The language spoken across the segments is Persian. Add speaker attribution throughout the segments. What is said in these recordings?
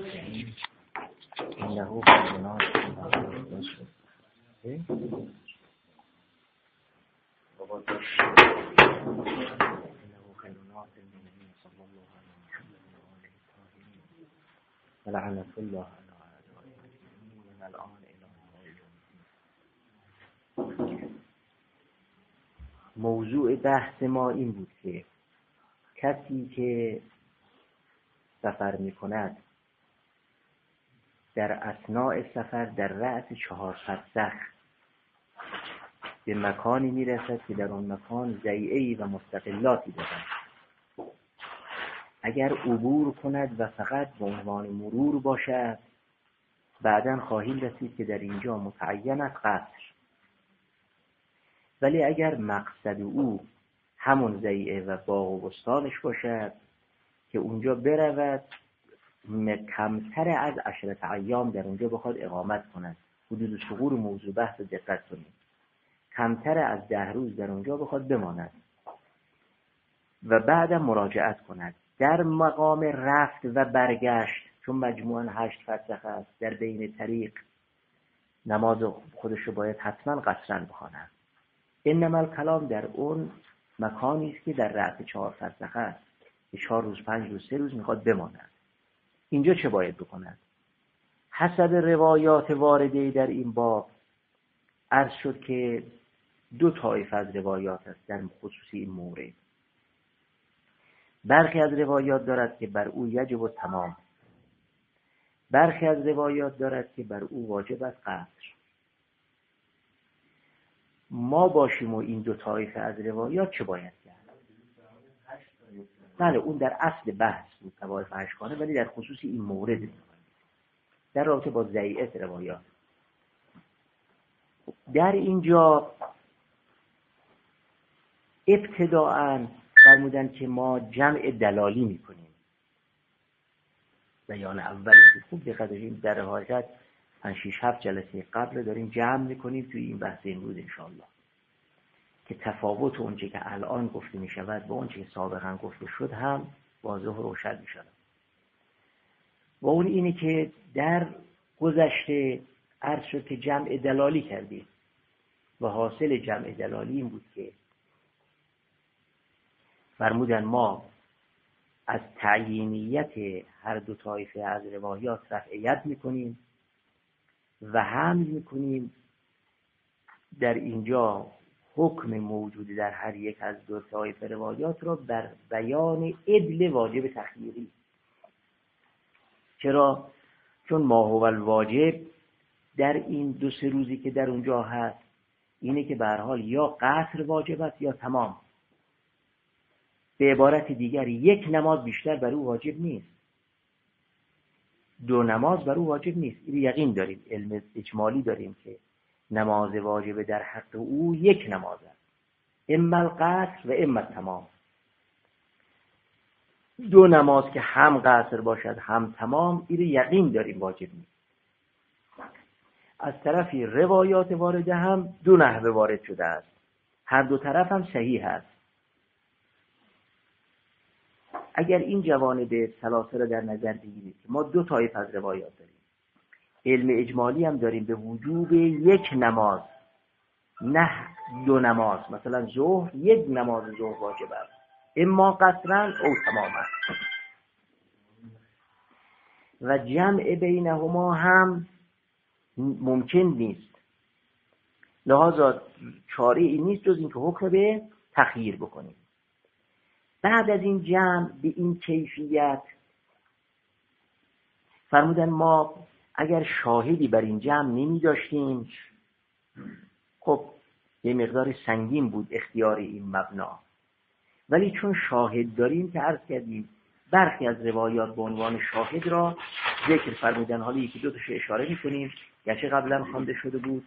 Speaker 1: إنه كالناس المؤمنين صلى الله عليه وسلم وآله الطاهرين ولعنة الله على أعدائهم من الآن إلى يوم. موضوع بحث ما این بود که کسی که سفر می کند در اثناء سفر در رأس 4 فرسخ به مکانی می رسد که در آن مکان ضیعه‌ای و مستقلاتی دارد. اگر عبور کند و فقط به عنوان مرور باشد بعداً خواهیم رسید که در اینجا متعین است قصر. ولی اگر مقصد او همون ضیعه و باغ و بستانش باشد که اونجا برود کمتر از 10 ایام در اونجا بخواد اقامت کند، حدود ثغور موضوع بحث دقت کنید، کمتر از 10 روز در اونجا بخواد بماند و بعدم مراجعت کند در مقام رفت و برگشت، چون مجموعاً 8 فرسخ است، در بین طریق نماز خودش رو باید حتما قصرن بخواند. انما الکلام در اون مکانی است که در رأس 4 فرسخ است، 4 روز 5 روز 3 روز میخواد بماند. اینجا چه باید بکند؟ حسب روایات وارده در این باب عرض شد که 2 طایفه از روایات است در خصوص این مورد. برخی از روایات دارد که بر او یجب و تمام، برخی از روایات دارد که بر او واجب است قصر. ما باشیم و این 2 طایفه از روایات چه باید کرد؟ بله اون در اصل بحث بود طوایف اشکانه، ولی در خصوص این مورد در رابطه با ضیعه روایات در اینجا ابتداءً فرمودن که ما جمع دلالی میکنیم. بیان اول خوب دقت کنید، در حقیقت 5-6-7 جلسه قبل داریم جمع میکنیم توی این بحث امروز انشاءالله که تفاوت اونچه که الان گفته می شود با اونچه که سابقا گفته شد هم واضح و روشن می شود. و اون اینه که در گذشته عرض شد که جمع دلالی کردیم و حاصل جمع دلالی این بود که فرمودن ما از تعیینیت هر 2 طایفه از روایات رفعیت می کنیم و حمل می کنیم در اینجا حکم موجود در هر یک از 2 طایفه روایات را بر بیان عدل واجب تخییری. چرا؟ چون ما هو الواجب در این 2-3 روزی که در اونجا هست اینه که به هر حال یا قصر واجب است یا تمام. به عبارت دیگر 1 نماز بیشتر بر او واجب نیست، 2 نماز بر او واجب نیست. این یقین داریم، علم اجمالی داریم که نماز واجب در حق او 1 نماز است، اما القصر و اما تمام. 2 نماز که هم قصر باشد هم تمام این یقین داریم واجب نیست. از طرفی روایات وارده هم 2 نحوه وارد شده است، هر 2 طرف هم صحیح است. اگر این جوانب ثلاثه را در نظر بگیرید که ما 2 طایفه از روایات داریم، علم اجمالی هم داریم به وجوب 1 نماز نه 2 نماز، مثلا ظهر 1 نماز ظهر واجب است، اما قصرن او تماما، و جمع بینهما هم ممکن نیست. لذا چاره این نیست جز این که حکم به تخییر بکنیم. بعد از این جمع به این کیفیت فرمودن ما اگر شاهدی بر این جمع نمی داشتیم، خب یه مقدار سنگین بود اختیار این مبنا، ولی چون شاهد داریم که عرض کردیم برخی از روایات به عنوان شاهد را ذکر فرمودن. حالا 1-2 تاشو اشاره می‌کنیم گرچه قبلا خوانده شده بود.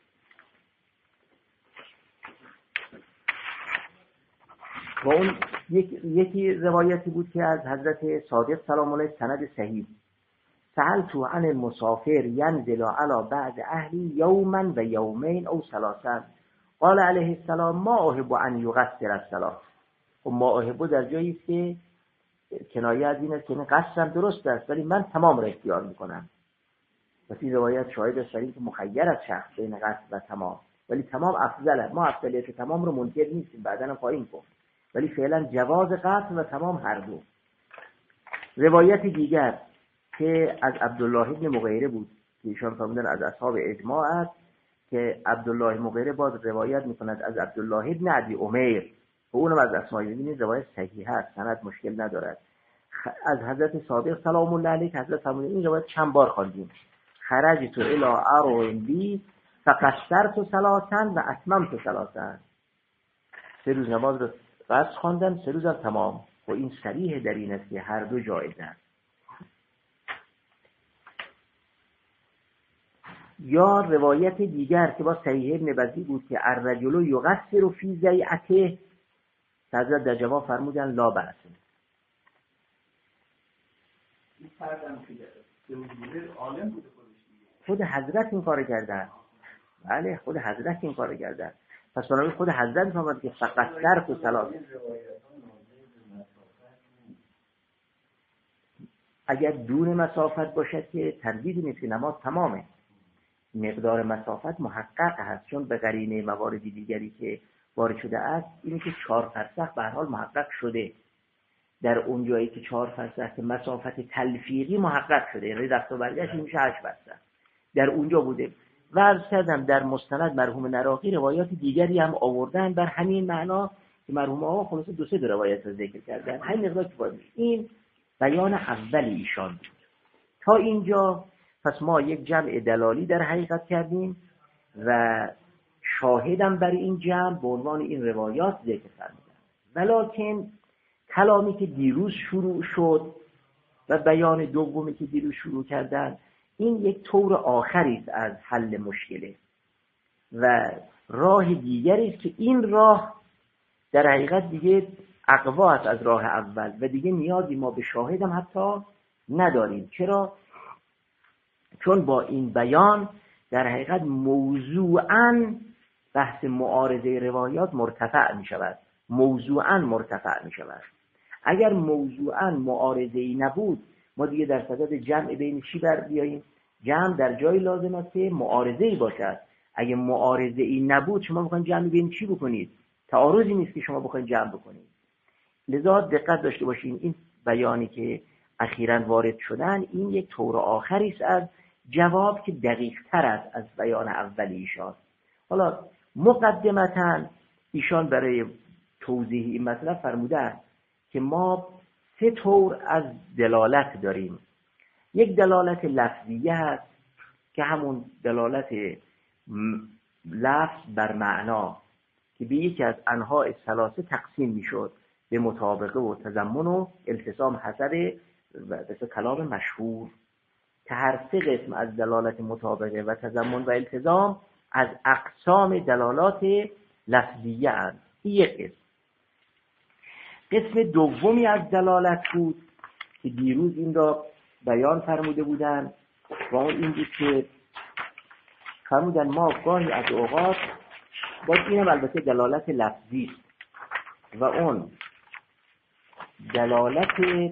Speaker 1: و اون یکی روایتی بود که از حضرت صادق سلام علیه سند صحیح، سألت عن المسافر ينزل على بعض اهلی یوما و یومین او 3 قال علیه السلام ما احب ان یقصر الصلاة. و ما احب در جایی است که کنایه از این است که قصدم درست است ولی من تمام را اختیار میکنم. و این روایت شاهد صریح که مخیر از شخص بین قصد و تمام، ولی تمام افضله. ما افضلیت تمام رو منکر نیستیم، بعداً هم خواهیم گفت، ولی فعلا جواز قصد و تمام هر دو. روایت دیگر که از عبدالله بن مغیره بود که ایشان فرمودن از اصحاب اجماع است، که عبدالله مغیره باز روایت میکند از عبدالله بن ابی امیر و اونم از اسماء. ببینید روایت صحیح است، سند مشکل ندارد. از حضرت صادق سلام الله علیه حضرت فرمودن، این روایت چند بار خواندیم، خرجت الی ارو بی فقصرت ثلاثا و اتممت ثلاثا. 3 روز نماز رو قصر خواندم، 3 روزم تمام. و این صریح در این است که هر دو جایز است. یا روایت دیگر که با صحیح ابن بزی بود که الرجل یقصر فی ضیعته، حضرت در جواب فرمودن لا بأس.
Speaker 2: این فردم که عالم بوده
Speaker 1: خود حضرت این کار کردن. بله خود حضرت این کار کردن. پس برای خود حضرت فرمود که فقط صرف و صلات. اگر دون مسافت باشد که تردیدی نیست که نماز تمامه. مقدار مسافت محقق هست، چون به قرینه مواردی دیگری که وارد شده است اینی که 4 فرسخ به هر حال محقق شده. در اون جایی که 4 فرسخ مسافت تلفیقی محقق شده، یعنی رفت و برگشت میشه 8 فرسخ، در اونجا بوده. و عرض کردم در مستند مرحوم نراقی روایات دیگری هم آوردن بر همین معنا که مرحوم آقا خلاص 2-3 روایت رو ذکر کردن. همین مقدار کفایه. این بیان اول ایشان بود. تا اینجا پس ما یک جمع دلالی در حقیقت کردیم و شاهدم برای این جمع به عنوان این روایات ذکر فرمودن. ولکن کلامی که دیروز شروع شد و بیان دومی که دیروز شروع کردن، این یک طور آخری است از حل مشکله و راه دیگری است که این راه در حقیقت دیگه اقوا است از راه اول و دیگه نیازی ما به شاهدم حتی نداریم. چرا؟ چون با این بیان در حقیقت موضوعاً بحث معارضه روایات مرتفع می شود. موضوعاً مرتفع می شود. اگر موضوعاً معارضه‌ای نبود ما دیگه در صدد جمع بین چی بر بیاییم؟ جمع در جای لازم است که معارضه‌ای باشد. اگه معارضه‌ای نبود شما بخواید جمع بین چی بکنید؟ تعارضی نیست که شما بخواید جمع بکنید. لذا دقت داشته باشین این بیانی که اخیراً وارد شدن این یک طور آخری است از جواب که دقیق تر است از بیان اولی ایشان. حالا مقدمتاً ایشان برای توضیح این مطلب فرمودند که ما 3 طور از دلالت داریم. یک دلالت لفظیه هست که همون دلالت لفظ بر معنا که به یکی از انواع 3 تقسیم میشد، به مطابقه و تضمن و التزام حسب کلام مشهور، که هر 3 قسم از دلالت مطابقه و تضمن و التزام از اقسام دلالات لفظیه اند. این یک قسم. قسم دومی از دلالت بود که دیروز این را بیان فرموده بودند و اون این بود که فرمودن ما گاهی از اوقات باید، اینم البته دلالت لفظی و اون دلالت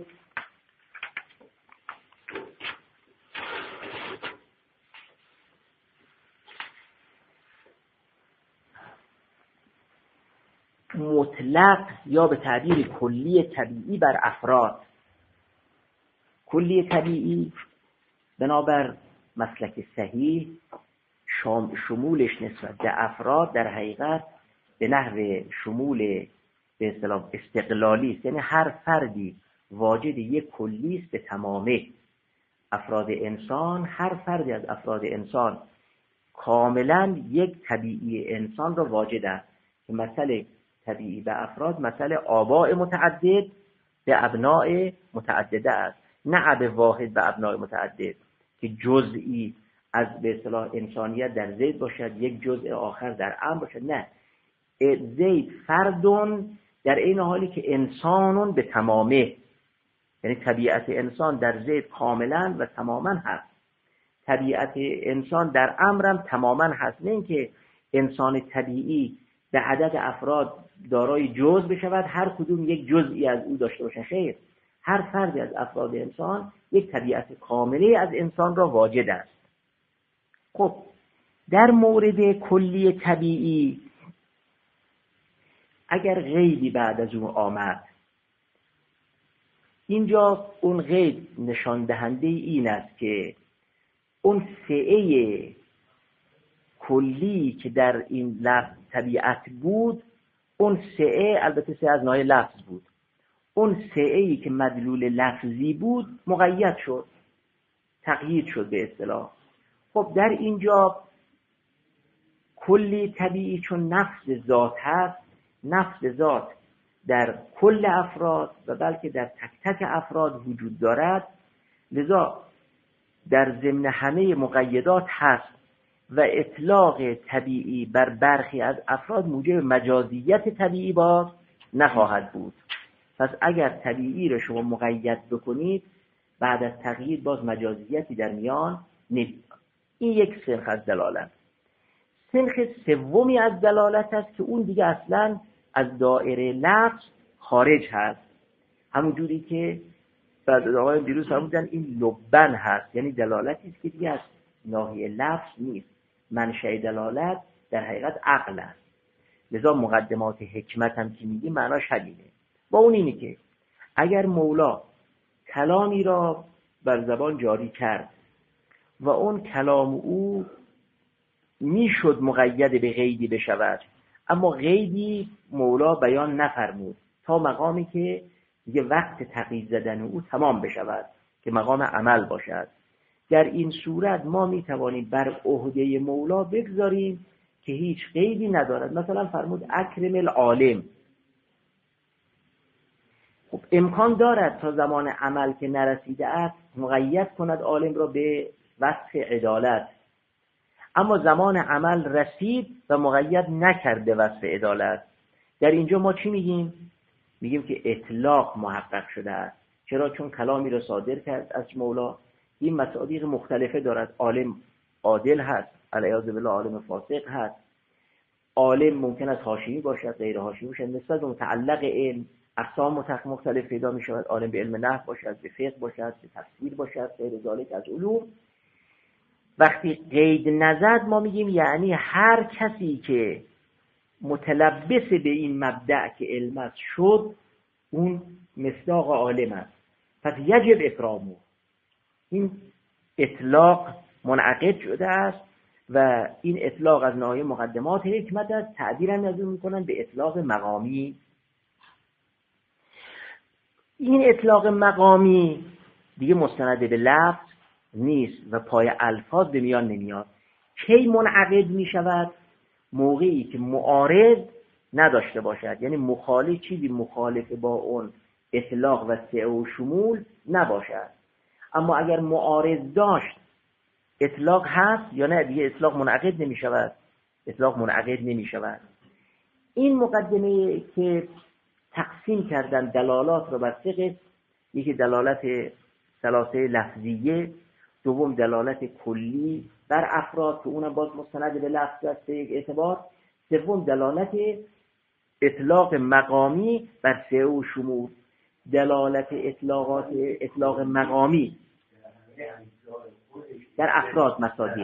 Speaker 1: مطلق یا به تعبیر کلی طبیعی بر افراد. کلی طبیعی بنابر مسلک صحیح شمولش نسبت به افراد در حقیقت به نحو شمول به اصطلاح استقلالی است، یعنی هر فردی واجد یک کلی است به تمامه. افراد انسان، هر فردی از افراد انسان کاملا یک طبیعی انسان را واجد است که مسئله طبیعی به افراد مسئله آباء متعدد به ابناء متعدده است، نه اب واحد به ابناء متعدد که جزئی از به اصطلاح انسانیت در زید باشد یک جزء آخر در عمرو باشد. نه، زید فردون در این حالی که انسانون به تمامه، یعنی طبیعت انسان در زید کاملا و تماما هست، طبیعت انسان در عمرم تماما هست. نه اینکه انسان طبیعی به عدد افراد دارای جزء بشود هر کدوم یک جزئی از او داشته باشن، خیر، هر فردی از افراد انسان یک طبیعت کامله از انسان را واجد است. خب در مورد کلی طبیعی اگر غیبی بعد از اون آمد، اینجا اون غیب نشان دهنده این است که اون سعه کلی که در این لفظ طبیعت بود، اون سعه البته سعه از نوع لفظ بود، اون سعه‌ای که مدلول لفظی بود مقید شد، تقیید شد به اصطلاح. خب در اینجا کلی طبیعی چون نفس ذات هست، نفس ذات در کل افراد و بلکه در تک تک افراد وجود دارد، لذا در ضمن همه مقیدات هست و اطلاق طبیعی بر برخی از افراد موجب مجازیت طبیعی باز نخواهد بود. پس اگر طبیعی رو شما مقید بکنید، بعد از تقیید باز مجازیتی در میان نمیاد. این یک سنخ از دلالت. سنخ سومی از دلالت است که اون دیگه اصلا از دایره لفظ خارج هست، همون جوری که بعد آقای دیروز فرمودن این لبن هست، یعنی دلالتی است که دیگه از ناحیه لفظ نیست، منشأ دلالت در حقیقت عقل است. لذا مقدمات حکمت هم که میگی معناش همینه. با اون اینی که اگر مولا کلامی را بر زبان جاری کرد و اون کلام او میشد مقید به قیدی بشود، اما قیدی مولا بیان نفرمود تا مقامی که دیگه وقت تقیید زدن او تمام بشود که مقام عمل باشد، در این صورت ما میتوانیم بر عهده مولا بگذاریم که هیچ قیدی ندارد. مثلا فرمود اکرم العالم، خب امکان دارد تا زمان عمل که نرسیده است مقید کند عالم را به وصف عدالت، اما زمان عمل رسید و مقید نکرده وصف عدالت. در اینجا ما چی میگیم؟ میگیم که اطلاق محقق شده است. چرا؟ چون کلامی را صادر کرد از مولا، این مصادیق مختلفه دارد. عالم عادل هست، علیاذ بالله عالم فاسق هست، عالم ممکن است حاشیه‌ای باشد، غیر حاشیه‌ای باشد، نسبت به متعلق علم اقسام مختلف پیدا می شود. عالم به علم نحو باشد، به فقه باشد، به تفسیر باشد، غیر ذالک از علوم. وقتی قید نزد ما میگیم یعنی هر کسی که متلبس به این مبدأ که علم است شد، اون مصداق عالم است، پس یجب اکرامه. این اطلاق منعقد شده است و این اطلاق از ناحیه مقدمات حکمت است. تعبیر هم از اون میکنن به اطلاق مقامی. این اطلاق مقامی دیگه مستند به لفظ نیست و پای الفاظ به میان نمیاد. کی منعقد می شود؟ موقعی که معارض نداشته باشد، یعنی مخالف، چیزی مخالف با اون اطلاق و سعه و شمول نباشد. اما اگر معارض داشت، اطلاق هست یا نه، دیگه اطلاق منعقد نمی شود. اطلاق منعقد نمی شود. این مقدمه که تقسیم کردن دلالات رو بر سه قسم، یکی دلالت ثلاثه لفظیه، دوم دلالت کلی بر افراد که اونم باز مستند به لفظ است به یک اعتبار، سوم دلالت اطلاق مقامی بر سعه و شمول. دلالت اطلاق مقامی در افراد مصادیق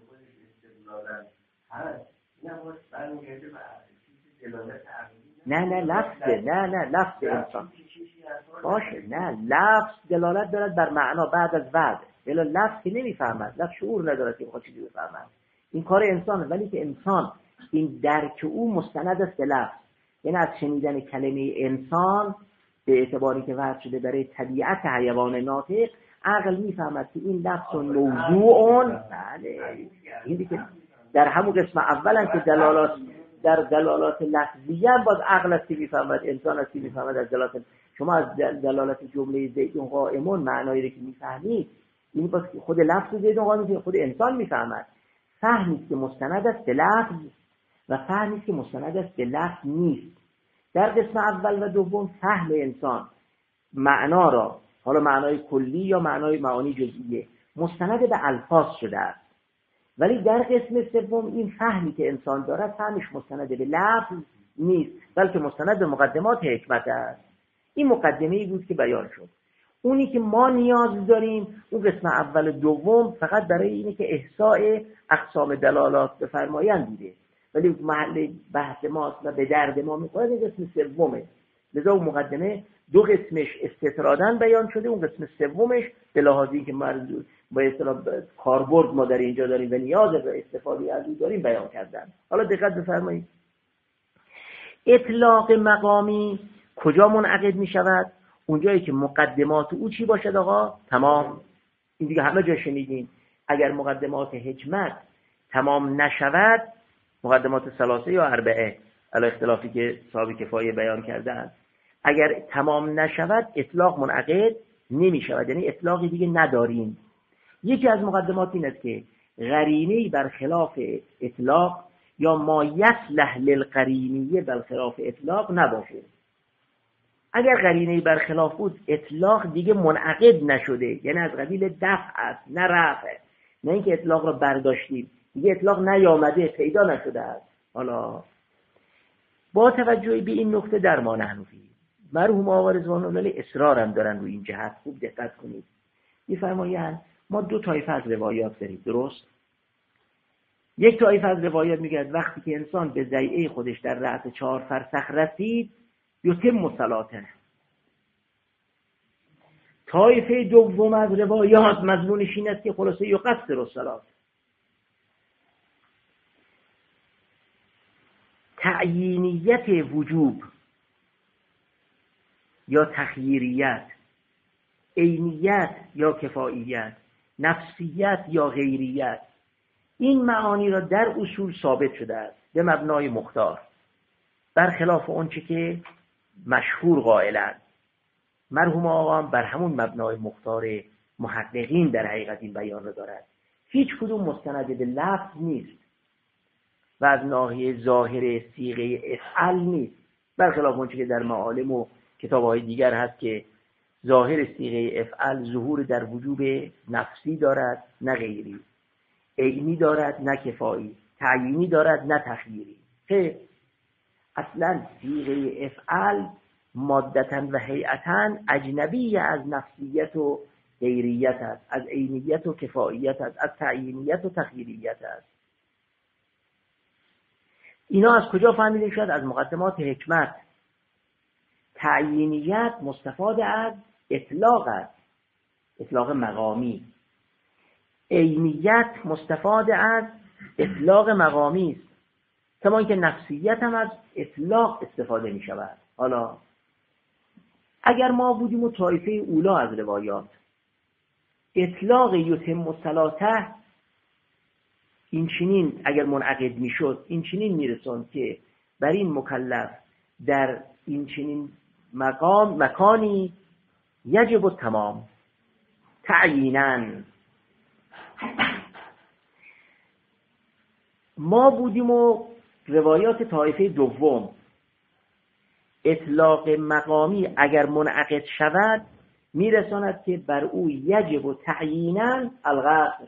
Speaker 1: نه لفظه، نه لفظ انسان باشه، نه لفظ دلالت دارد بر معنا بعد از وعد، ولی لفظ که نمیفهمد، لفظ شعور ندارد که بخواد چیزی بفهمد. این کار انسانه، ولی که انسان این درک او مستند است به لفظ، یعنی از شنیدن کلمه انسان به اعتباری که وضع شده برای طبیعت حیوان ناطق، عقل میفهمد که این لفظ موضوع بله، این دیگه در همون قسم اولا که در دلالات لفظیه باز عقل است که میفهمد، انسان است که میفهمد. از دلالات شما از دلالت جمله زیدون قائمون معنایی رو که میفهمید، این باز خود لفظ زیدون قائمون خود انسان میفهمد. فهمی که مستند است به لفظ و فهمی که مستند است به لفظ نیست. در قسم اول و دوم فهم انسان معنا را، حالا معنای کلی یا معانی جزئیه، مستند به الفاظ شده است. ولی در قسم سوم این فهمی که انسان دارد فهمش مستند به لفظ نیست، بلکه مستند به مقدمات حکمت است. این مقدمه‌ای بود که بیان شد. اونی که ما نیاز داریم اون قسم اول و دوم فقط برای اینه که احصاء اقسام دلالات بفرمایند بوده، ولی محل بحث ماست و به درد ما میخوره این قسم سومه. لذا اون مقدمه دو قسمش استطراداً بیان شده، اون قسم سومش به لحاظ اینکه مرزو با اصطلاح کاربرد ما در اینجا داریم و نیاز به استفاده از اون داریم بیان کردن. حالا دقت بفرمایید، اطلاق مقامی کجا منعقد می شود؟ اونجایی که مقدمات او چی باشد آقا؟ تمام. این دیگه همه جا شنیدین. اگر مقدمات حکمت تمام نشود، مقدمات ثلاثه یا اربعه علی اختلافی که صاحب کفایه بیان کردن، اگر تمام نشود اطلاق منعقد نمی شود، یعنی اطلاقی دیگه نداریم. یکی از مقدمات این است که قرینه‌ای برخلاف اطلاق یا ما یصلح للقرینیه برخلاف اطلاق نباشه. اگر قرینه‌ای برخلاف بود اطلاق دیگه منعقد نشده، یعنی از قبیل دفع است نه رفع، نه اینکه اطلاق را برداشتیم، دیگه اطلاق نیامده، پیدا نشده است. حالا با توجه به این نکته در ما حنفی مرحوم آقا رضوان الله اصرارم دارن روی این جهت، خوب دقت کنید. می‌فرمایند ما دو طایفه از روایات داریم، درست؟ یک طایفه از روایات میگه وقتی که انسان به ضیعه خودش در رأس 4 فرسخ رسید یتم صلاته. طایفه دوم از روایات مضمونش این است که خلاصه یقصر الصلاه. تعیینیت وجوب یا تخییریت، عینیت یا کفاییت، نفسیت یا غیریت، این معانی را در اصول ثابت شده است به مبنای مختار، برخلاف اون چه که مشهور قائلند. مرحوم آقا بر همون مبنای مختار محققین در حقیقت این بیان را دارد. هیچ کدوم مستند به لفظ نیست و از ناحیه ظاهر صیغه افعل نیست، برخلاف اون چه که در معالم و کتاب‌های دیگر هست که ظاهر صیغه افعل ظهور در وجوب نفسی دارد نه غیری، عینی دارد نه کفایی، تعیینی دارد نه تخییری. اصلا صیغه افعل مادتاً و هیئتاً اجنبی از نفسیت و غیریت است، از عینیت و کفاییت است، از تعیینیت و تخییریت است. اینا از کجا فهمیده شد؟ از مقدمات حکمت. تعیینیت مستفاد از اطلاق است، اطلاق مقامی. عینیت مستفاد از اطلاق مقامی است، کما اینکه نفسیت هم از اطلاق استفاده می شود. حالا اگر ما بودیم و طایفه اولا از روایات اطلاق یتم الصلاته این چنین اگر منعقد می شد، این چنین می رسوند که بر این مکلف در این چنین مکانی یجب التمام تعییناً. ما بودیم و روایات طایفه دوم اطلاق مقامی اگر منعقد شود میرساند که بر او یجب و تعییناً الغسل.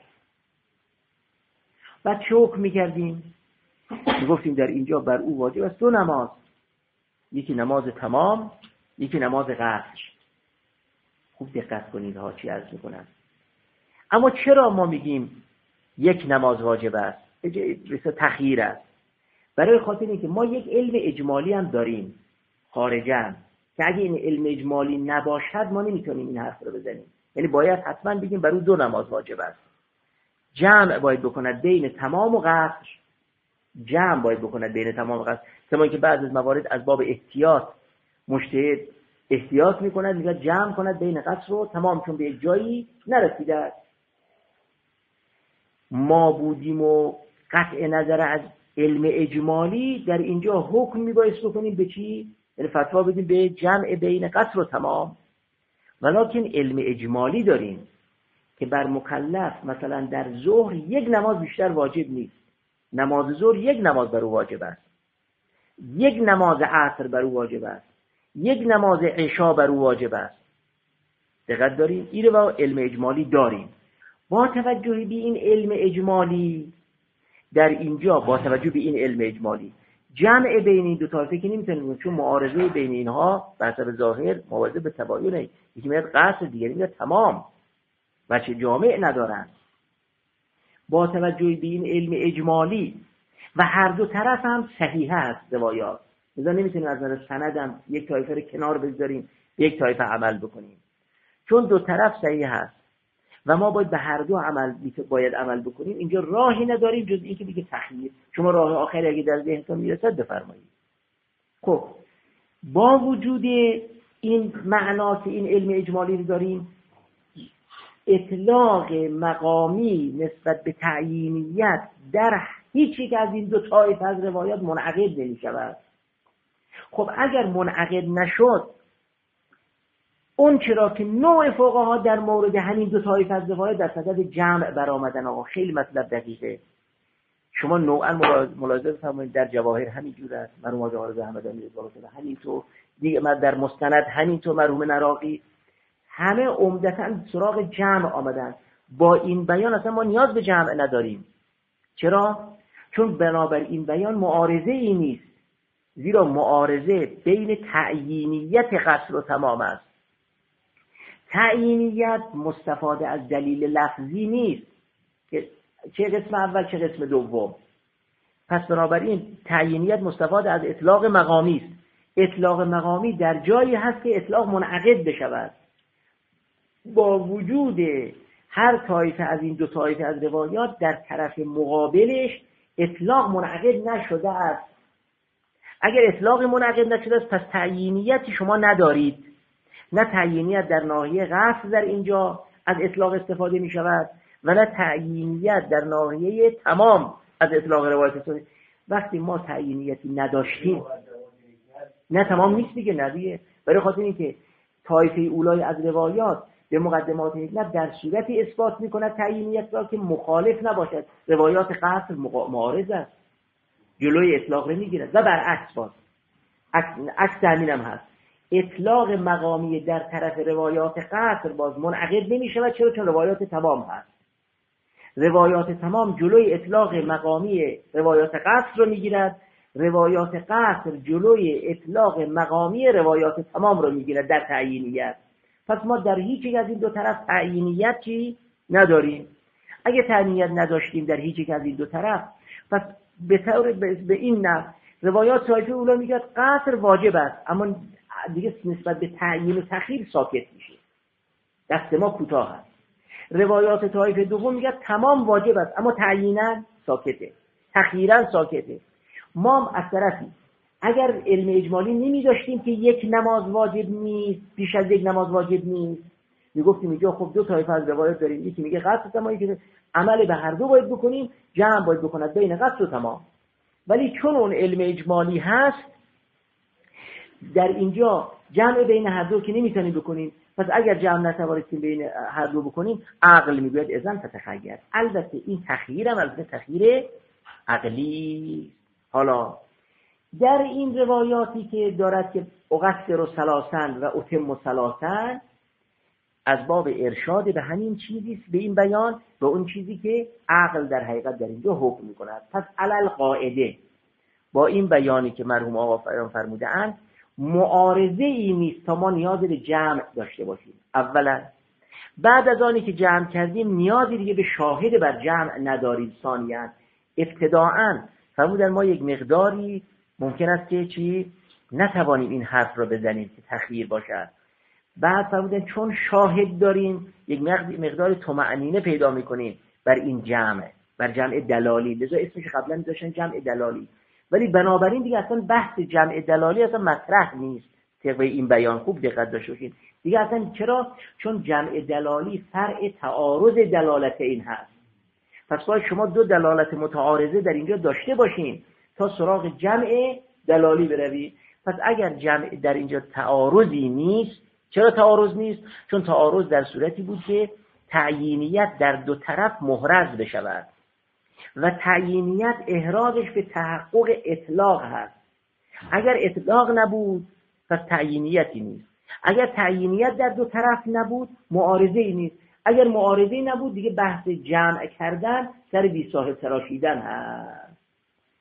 Speaker 1: و چه حکم میکردیم؟ میگفتیم در اینجا بر او واجب است 2 نماز، یکی نماز تمام، یکی نماز غسل. خوب دقت کنید ها چی عرض میکنم. اما چرا ما میگیم 1 نماز واجب است؟ مثل تخییر است. برای خاطر اینکه ما یک علم اجمالی هم داریم خارجاً که اگه این علم اجمالی نباشد ما نمیتونیم این حرف رو بزنیم. یعنی باید حتما بگیم برای 2 نماز واجب است. جمع باید بکند بین تمام و قصر، جمع باید بکند بین تمام و قصر. کما اینکه بعضی از موارد از باب احتیاط مجتهد احتیاط میکند، میگه جمع کند بین قصر و تمام، چون به یک جایی نرسیده است. ما بودیم و قطع نظر از علم اجمالی در اینجا حکم میبایست بکنیم به چی؟ یعنی فتوا بدیم به جمع بین قصر و تمام. ولکن علم اجمالی داریم که بر مکلف مثلا در ظهر 1 نماز بیشتر واجب نیست، نماز ظهر 1 نماز بر او واجب است، 1 نماز عصر بر او واجب است، 1 نماز عشا بر او واجب است. دقت داریم؟ این رو علم اجمالی داریم. با توجه به این علم اجمالی در اینجا، با توجه به این علم اجمالی جمع بین این دو طایفه که نمیتونیم، چون معارضه بین اینها به حسب ظاهر موازی به تباینه. یکی میاد قصر، دیگری میاد تمام، بچه جامع ندارن. با توجه به این علم اجمالی و هر دو طرف هم صحیح هست روایات، لذا نمیتونیم از نظر سندم یک طایفه رو کنار بذاریم یک طایفه عمل بکنیم، چون دو طرف صحیح هست و ما باید به هر دو عمل بکنیم. اینجا راهی نداریم جز اینکه بگه تخییر. شما راه آخری اگه در ذهنتون میرسد بفرمایید. خب با وجود این معنا که این علم اجمالی رو داریم، اطلاق مقامی نسبت به تعیینیت در هیچ یک از این دو طایفه از روایات منعقد نمی شود. خب اگر منعقد نشد، اون چرا که نوع فقها در مورد همین دو طایفه از روایات در صدد جمع برآمدن. آقا خیلی مطلب دقیقه. شما نوعا ملاحظه فرمایید در جواهر همین جور است، مرحوم آقای عارض همدانی همینطور، دیگه در مستند همینطور، مرحوم نراقی، همه عمدتاً سراغ جمع آمدن. با این بیان اصلا ما نیاز به جمع نداریم. چرا؟ چون بنابر این بیان معارضه ای نیست، زیرا معارضه بین تعیینیت قصر و تمام است. تعیینیت مستفاده از دلیل لفظی نیست که چه قسم اول چه قسم دوم. پس بنابراین تعیینیت مستفاده از اطلاق مقامی است. اطلاق مقامی در جایی هست که اطلاق منعقد بشود. با وجود هر طایفه از این دو طایفه از روایات در طرف مقابلش اطلاق منعقد نشده است. اگر اطلاق منعقد نشده است پس تعیینیتی شما ندارید. نه تعیینیت در ناحیه قصر در اینجا از اطلاق استفاده می شود و نه تعیینیت در ناحیه تمام از اطلاق روایت سنی. وقتی ما تعیینیتی نداشتیم، نه تمام نیست دیگه، نبیه. برای خاطر اینکه طایفه اولای از روایات به مقدمات حکمت در صورتی اثبات می‌کند تعیینیت را که مخالف نباشد. روایات قصر معارض است، جلوی اطلاق رو می‌گیرد و برعکس باز عکس همین هم هست. اطلاق مقامی در طرف روایات قصر باز منعقد نمی‌شود. چرا؟ چون روایات تمام هست. روایات تمام جلوی اطلاق مقامی روایات قصر رو می‌گیرد، روایات قصر جلوی اطلاق مقامی روایات تمام رو می‌گیرد در تعیینیت. پس ما در هیچ یک از این دو طرف تعیینیت چی نداریم. اگه تعیینیت نداشتیم در هیچ یک از این دو طرف، پس به این نحو روایات طایفه اولا میگه قصر واجب است، اما دیگه نسبت به تعیین و تخییر ساکت میشه، دست ما کوتاه است. روایات طایفه دوم میگه تمام واجب است، اما تعیینا ساکته، تخییرا ساکته. ما از طرفی اگر علم اجمالی نمی داشتیم که یک نماز واجب نیست، بیش از یک نماز واجب نیست، میگفتیم اینجا خب دو طایفه از روایات داریم، یکی میگه قصر و تمام، یکی عمل به هر دو باید بکنیم، جمع باید بکند بین قصر و تمام. ولی چون اون علم اجمالی هست، در اینجا جمع بین هر دو که نمیتونیم بکنیم، پس اگر جمع نتوانستیم بین هر دو بکنیم، عقل میگوید اذن فتخیر. البته این تخییر هم البته تخییر عقلی. حالا در این روایاتی که دارد که اقصر ثلاثا و اتم ثلاثا، از باب ارشاد به همین چیزی، به این بیان، به اون چیزی که عقل در حقیقت در اینجا حکم می‌کند. پس علل قاعده با این بیانی که مرحوم آقا فرمودند معارضه ای نیست تا ما نیاز به جمع داشته باشیم. اولا بعد از آنی که جمع کردیم نیازی دیگه به شاهد بر جمع نداریم. ثانیاً ابتداءً فرمودن ما یک مقداری ممکن است که چی نتوانیم این حرف را بزنیم که تخییر باشد. بعد فرمودن چون شاهد داریم یک مقدار طمأنینه پیدا میکنیم بر این جمع، بر جمع دلالی. لذا اسمش قبلا میذاشتن جمع دلالی، ولی بنابراین دیگه اصلا بحث جمع دلالی اصلا مطرح نیست. طبق این بیان خوب دقت داشته باشید دیگه. اصلا چرا؟ چون جمع دلالی فرع تعارض دلالت این هست. پس باید شما دو دلالت متعارضه در اینجا داشته باشین تا سراغ جمع دلالی بروید. پس اگر جمع در اینجا تعارضی نیست، چرا تعارض نیست؟ چون تعارض در صورتی بود که تعیینیت در دو طرف محرز بشود و تعیینیت احراجش به تحقق اطلاق هست. اگر اطلاق نبود پس تعیینیتی نیست. اگر تعیینیت در دو طرف نبود معارضه‌ای نیست. اگر معارضه‌ای نبود دیگه بحث جمع کردن سر بی صاحب تراشیدن هست.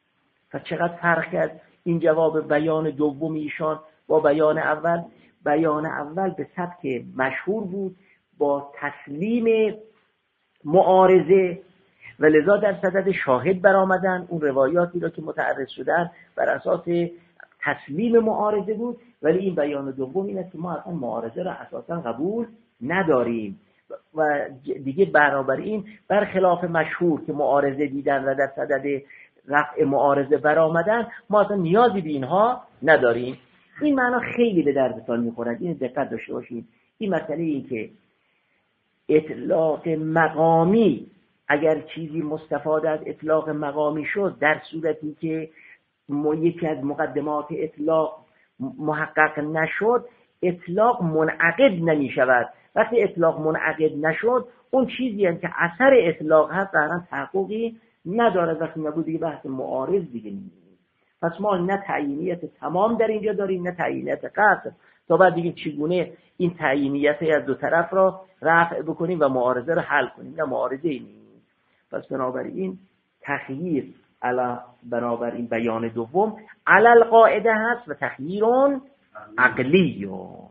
Speaker 1: پس چقدر فرق کرد این جواب بیان دوم ایشان با بیان اول. بیان اول به سبک مشهور بود با تسلیم معارضه و لذا در صدد شاهد برآمدن. اون روایاتی را که متعرض شدن بر اساس تسلیم معارضه بود، ولی این بیان دوم این است که ما اصلا معارضه را اساسا قبول نداریم و دیگه بنابراین برخلاف مشهور که معارضه دیدن و در صدد رفع معارضه برآمدن، ما اصلا نیازی به اینها نداریم. این معنا خیلی به دردتان می‌خورد، این دقت داشته باشید. این مسئله این که اطلاق مقامی، اگر چیزی مستفاد از اطلاق مقامی شد در صورتی که یکی از مقدمات اطلاق محقق نشد، اطلاق منعقد نمی شود. وقتی اطلاق منعقد نشد، اون چیزی هم که اثر اطلاق هست قطعاً تحققی نداره. وقتی نبود دیگه بحث معارض دیگه نیست. پس ما نه تعیینیت تمام در اینجا داریم نه تعیینیت قطع، تا بعد دیگه چگونه این تعیینیت از دو طرف را رفع بکنیم و معارضه را حل کنیم. نه معارضه نیست. پس بنابراین تخییر بنابراین بیان دوم علی القاعده هست و تخییر عقلی.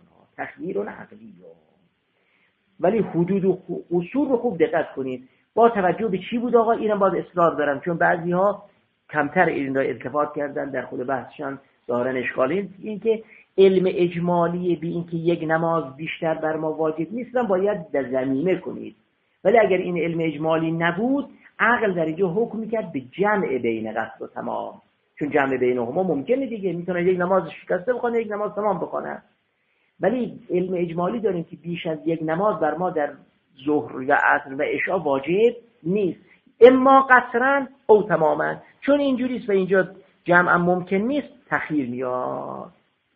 Speaker 1: ولی حدود و اصول رو خوب دقت کنید. با توجه به چی بود آقا؟ اینم باز اصرار دارم، چون بعضی ها کمتر این را التفات کردن در خود بحثشان دارن اشکالی. این که علم اجمالی بی این که یک نماز بیشتر بر ما واجب نیستن باید در ضمیمه کنید. ولی اگر این علم اجمالی نبود، عقل در اینجا حکم میکرد به جمع بین قصد و تمام، چون جمع بینهما ممکنه دیگه، میتونه یک نماز شکسته بخونه یک نماز تمام بخونه. ولی علم اجمالی داریم که بیش از یک نماز بر ما در ظهر یا عصر و عشاء واجب نیست، اما قصرا او تماما. چون اینجوریست و اینجا جمع ممکن نیست، تخییر میاد.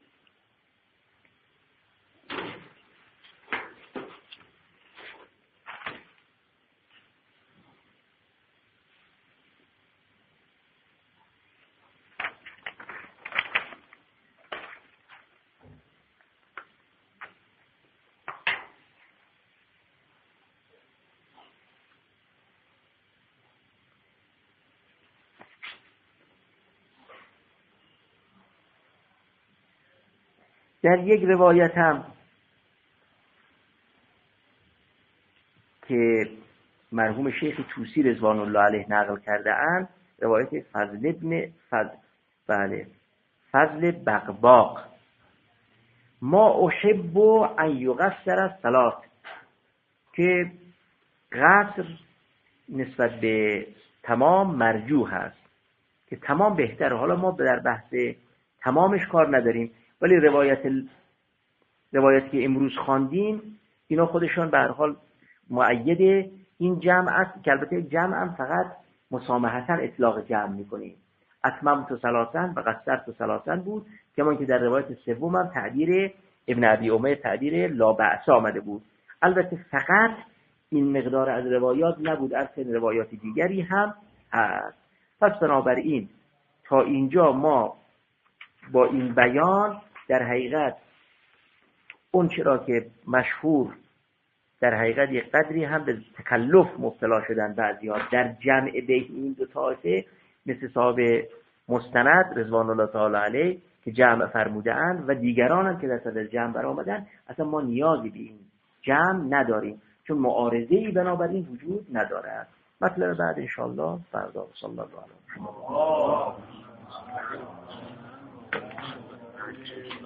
Speaker 1: در یک روایت هم که مرحوم شیخ طوسی رضوان الله علیه نقل کرده اند، روایت فضل بقباق، ما احب ان یقصر الصلاة، که قصر نسبت به تمام مرجوح هست، که تمام بهتره. حالا ما در بحث تمامش کار نداریم، ولی روایتی که امروز خواندیم اینا خودشان به هر حال مؤید این جمع است، که البته جمع هم فقط مسامحتاً اطلاق جمع می‌کنیم. اتممت ثلاثاً و قصرت ثلاثاً بود، کما که در روایت سوم هم تعبیر ابن ابی امیه تعبیر لا بأس آمده بود. البته فقط این مقدار از روایات نبود، از روایات دیگری هم هست. پس بنابراین تا اینجا ما با این بیان در حقیقت اون چرا که مشهور در حقیقت یک قدری هم به تکلف مبتلا شدن بعضی‌ها در جمع بین این دو طایفه، مثل صاحب مستند رضوان الله تعالی علیه که جمع فرموده اند و دیگران هم که در صدد جمع برآمدن. اصلا ما نیازی به این جمع نداریم، چون معارضه‌ای بنابراین وجود ندارد. مطلب بعد انشاءالله فردا. صلی الله علیه و